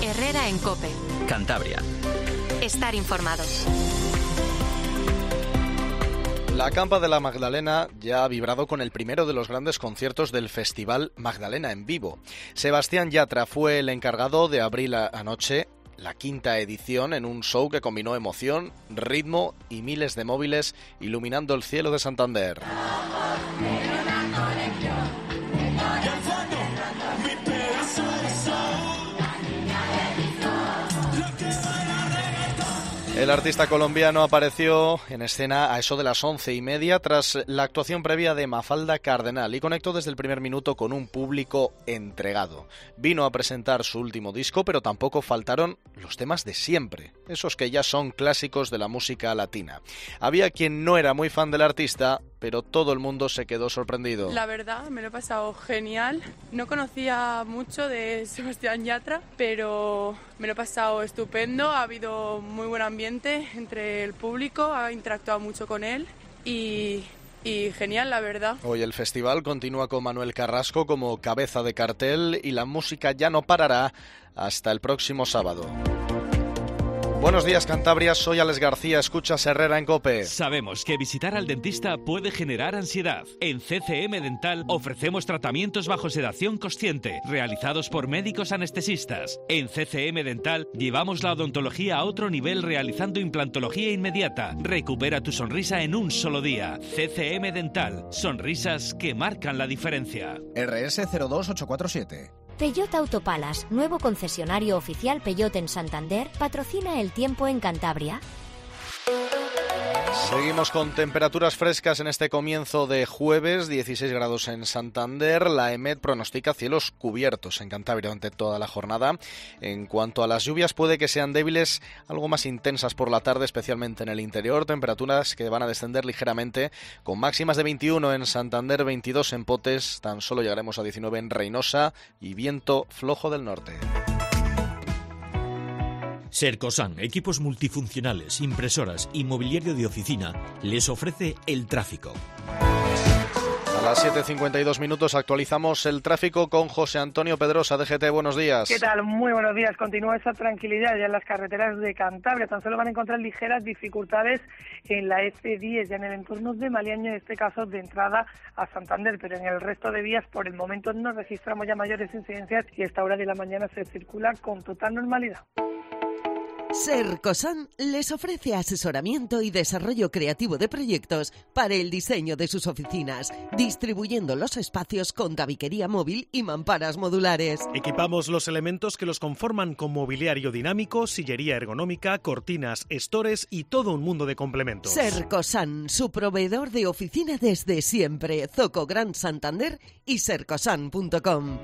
Herrera en COPE. Cantabria. Estar informado. La Campa de la Magdalena ya ha vibrado con el primero de los grandes conciertos del Festival Magdalena en Vivo. Sebastián Yatra fue el encargado de abrir anoche la quinta edición en un show que combinó emoción, ritmo y miles de móviles iluminando el cielo de Santander. El artista colombiano apareció en escena a eso de las 11:30 tras la actuación previa de Mafalda Cardenal y conectó desde el primer minuto con un público entregado. Vino a presentar su último disco, pero tampoco faltaron los temas de siempre, esos que ya son clásicos de la música latina. Había quien no era muy fan del artista, pero todo el mundo se quedó sorprendido. La verdad, me lo he pasado genial. No conocía mucho de Sebastián Yatra, pero me lo he pasado estupendo. Ha habido muy buen ambiente entre el público, ha interactuado mucho con él y genial, la verdad. Hoy el festival continúa con Manuel Carrasco como cabeza de cartel y la música ya no parará hasta el próximo sábado. Buenos días, Cantabria, soy Alex García, escuchas Herrera en COPE. Sabemos que visitar al dentista puede generar ansiedad. En CCM Dental ofrecemos tratamientos bajo sedación consciente, realizados por médicos anestesistas. En CCM Dental llevamos la odontología a otro nivel realizando implantología inmediata. Recupera tu sonrisa en un solo día. CCM Dental, sonrisas que marcan la diferencia. RS 02847. Peugeot Autopalas, nuevo concesionario oficial Peugeot en Santander, patrocina el tiempo en Cantabria. Seguimos con temperaturas frescas en este comienzo de jueves, 16 grados en Santander. La EMET pronostica cielos cubiertos en Cantabria durante toda la jornada. En cuanto a las lluvias, puede que sean débiles, algo más intensas por la tarde, especialmente en el interior. Temperaturas que van a descender ligeramente, con máximas de 21 en Santander, 22 en Potes, tan solo llegaremos a 19 en Reinosa y viento flojo del norte. Sercosan, equipos multifuncionales, impresoras y mobiliario de oficina, les ofrece el tráfico. A las 7:52 minutos actualizamos el tráfico con José Antonio Pedrosa, DGT. Buenos días. ¿Qué tal? Muy buenos días. Continúa esa tranquilidad ya en las carreteras de Cantabria. Tan solo van a encontrar ligeras dificultades en la F10, ya en el entorno de Maliaño, en este caso de entrada a Santander, pero en el resto de vías por el momento no registramos ya mayores incidencias y a esta hora de la mañana se circula con total normalidad. Sercosan les ofrece asesoramiento y desarrollo creativo de proyectos para el diseño de sus oficinas, distribuyendo los espacios con tabiquería móvil y mamparas modulares. Equipamos los elementos que los conforman con mobiliario dinámico, sillería ergonómica, cortinas, estores y todo un mundo de complementos. Sercosan, su proveedor de oficina desde siempre. Zoco Gran Santander y sercosan.com.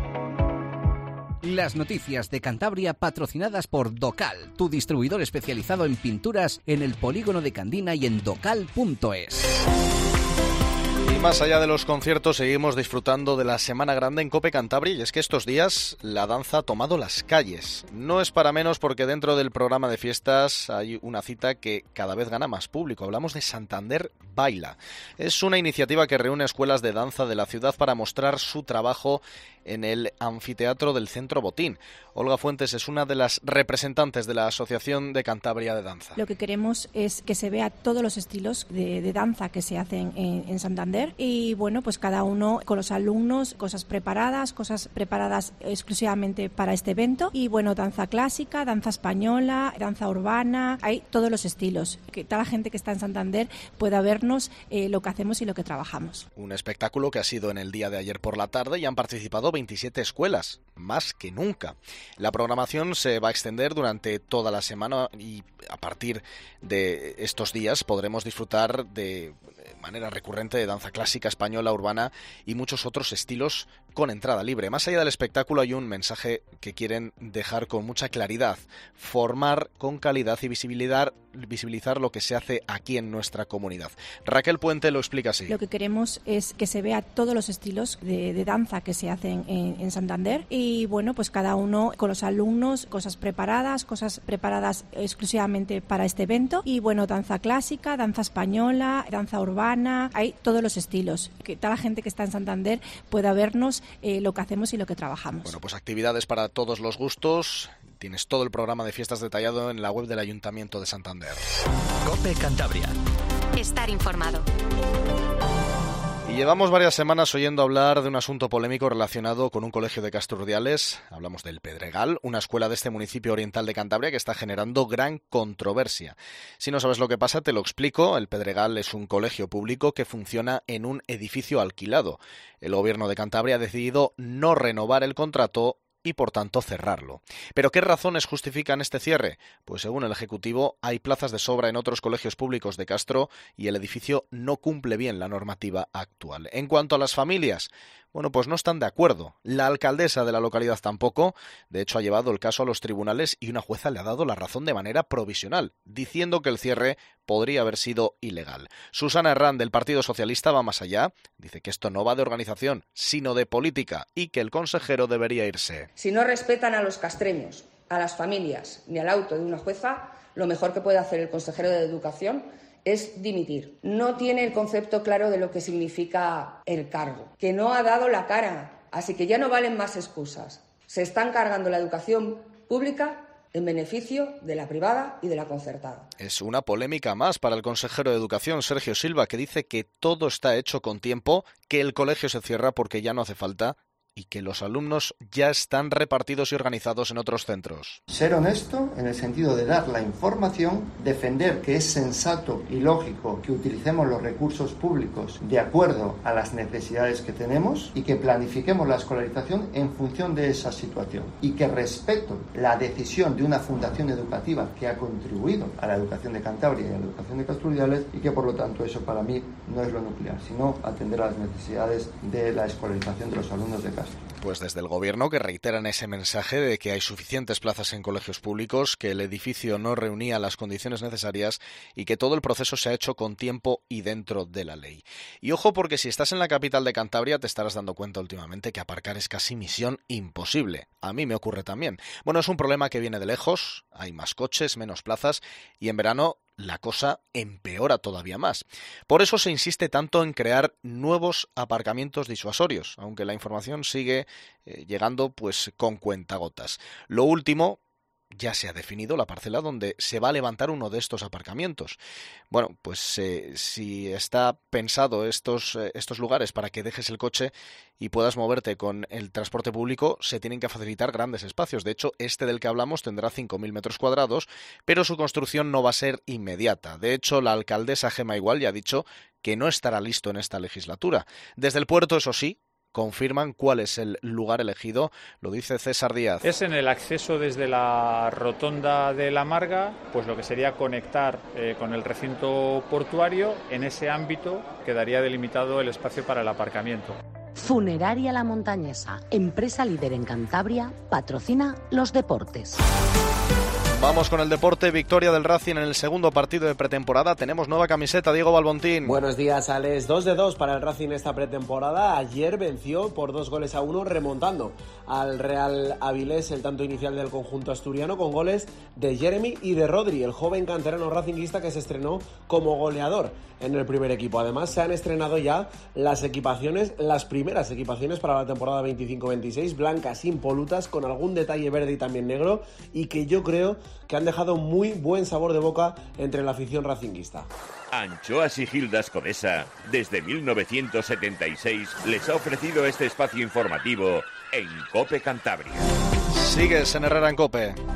Las noticias de Cantabria patrocinadas por Docal, tu distribuidor especializado en pinturas en el polígono de Candina y en docal.es. Y más allá de los conciertos, seguimos disfrutando de la Semana Grande en COPE Cantabria, y es que estos días la danza ha tomado las calles. No es para menos porque dentro del programa de fiestas hay una cita que cada vez gana más público. Hablamos de Santander Baila. Es una iniciativa que reúne escuelas de danza de la ciudad para mostrar su trabajo en el anfiteatro del Centro Botín. Olga Fuentes es una de las representantes de la Asociación de Cantabria de Danza. Lo que queremos es que se vea todos los estilos de danza que se hacen en Santander y bueno, pues cada uno con los alumnos, cosas preparadas exclusivamente para este evento y bueno, danza clásica, danza española, danza urbana, hay todos los estilos. Que toda la gente que está en Santander pueda vernos lo que hacemos y lo que trabajamos. Un espectáculo que ha sido en el día de ayer por la tarde y han participado 27 escuelas, más que nunca. La programación se va a extender durante toda la semana y a partir de estos días podremos disfrutar de manera recurrente de danza clásica, española, urbana y muchos otros estilos con entrada libre. Más allá del espectáculo hay un mensaje que quieren dejar con mucha claridad: formar con calidad y visibilizar lo que se hace aquí en nuestra comunidad. Raquel Puente lo explica así. Lo que queremos es que se vea todos los estilos de danza que se hacen en Santander y bueno, pues cada uno con los alumnos, cosas preparadas exclusivamente para este evento y bueno, danza clásica, danza española, danza urbana, hay todos los estilos. Que toda la gente que está en Santander pueda vernos lo que hacemos y lo que trabajamos. Bueno, pues actividades para todos los gustos. Tienes todo el programa de fiestas detallado en la web del Ayuntamiento de Santander. COPE Cantabria. Estar informado. Y llevamos varias semanas oyendo hablar de un asunto polémico relacionado con un colegio de Casturdiales. Hablamos del Pedregal, una escuela de este municipio oriental de Cantabria que está generando gran controversia. Si no sabes lo que pasa, te lo explico. El Pedregal es un colegio público que funciona en un edificio alquilado. El gobierno de Cantabria ha decidido no renovar el contrato y por tanto cerrarlo. ¿Pero qué razones justifican este cierre? Pues según el Ejecutivo hay plazas de sobra en otros colegios públicos de Castro y el edificio no cumple bien la normativa actual. En cuanto a las familias, bueno, pues no están de acuerdo. La alcaldesa de la localidad tampoco. De hecho, ha llevado el caso a los tribunales y una jueza le ha dado la razón de manera provisional, diciendo que el cierre podría haber sido ilegal. Susana Herrán, del Partido Socialista, va más allá. Dice que esto no va de organización, sino de política y que el consejero debería irse. Si no respetan a los castreños, a las familias ni al auto de una jueza, lo mejor que puede hacer el consejero de Educación es dimitir. No tiene el concepto claro de lo que significa el cargo, que no ha dado la cara, así que ya no valen más excusas. Se están cargando la educación pública en beneficio de la privada y de la concertada. Es una polémica más para el consejero de Educación, Sergio Silva, que dice que todo está hecho con tiempo, que el colegio se cierra porque ya no hace falta y que los alumnos ya están repartidos y organizados en otros centros. Ser honesto en el sentido de dar la información, defender que es sensato y lógico que utilicemos los recursos públicos de acuerdo a las necesidades que tenemos y que planifiquemos la escolarización en función de esa situación y que respeto la decisión de una fundación educativa que ha contribuido a la educación de Cantabria y a la educación de Casturdiales y que por lo tanto eso para mí no es lo nuclear, sino atender a las necesidades de la escolarización de los alumnos de Castro. Pues desde el Gobierno, que reiteran ese mensaje de que hay suficientes plazas en colegios públicos, que el edificio no reunía las condiciones necesarias y que todo el proceso se ha hecho con tiempo y dentro de la ley. Y ojo, porque si estás en la capital de Cantabria te estarás dando cuenta últimamente que aparcar es casi misión imposible. A mí me ocurre también. Bueno, es un problema que viene de lejos, hay más coches, menos plazas y en verano la cosa empeora todavía más. Por eso se insiste tanto en crear nuevos aparcamientos disuasorios, aunque la información sigue llegando pues con cuentagotas. Lo último, ya se ha definido la parcela donde se va a levantar uno de estos aparcamientos. Bueno, pues si está pensado estos lugares para que dejes el coche y puedas moverte con el transporte público, se tienen que facilitar grandes espacios. De hecho, este del que hablamos tendrá 5.000 metros cuadrados, pero su construcción no va a ser inmediata. De hecho, la alcaldesa Gemma Igual ya ha dicho que no estará listo en esta legislatura. Desde el puerto, eso sí, confirman cuál es el lugar elegido, lo dice César Díaz. Es en el acceso desde la rotonda de La Marga, pues lo que sería conectar con el recinto portuario. En ese ámbito quedaría delimitado el espacio para el aparcamiento. Funeraria La Montañesa, empresa líder en Cantabria, patrocina los deportes. Vamos con el deporte, victoria del Racing en el segundo partido de pretemporada. Tenemos nueva camiseta, Diego Balbontín. Buenos días, Alex. 2-2 para el Racing esta pretemporada. Ayer venció por 2-1 remontando al Real Avilés el tanto inicial del conjunto asturiano con goles de Jeremy y de Rodri, el joven canterano racinguista que se estrenó como goleador en el primer equipo. Además, se han estrenado ya las primeras equipaciones para la temporada 25-26, blancas impolutas, con algún detalle verde y también negro, y que yo creo que han dejado muy buen sabor de boca entre la afición racinguista. Anchoas y Gildas Codesa, desde 1976, les ha ofrecido este espacio informativo en COPE Cantabria. Sigues en Herrera en COPE.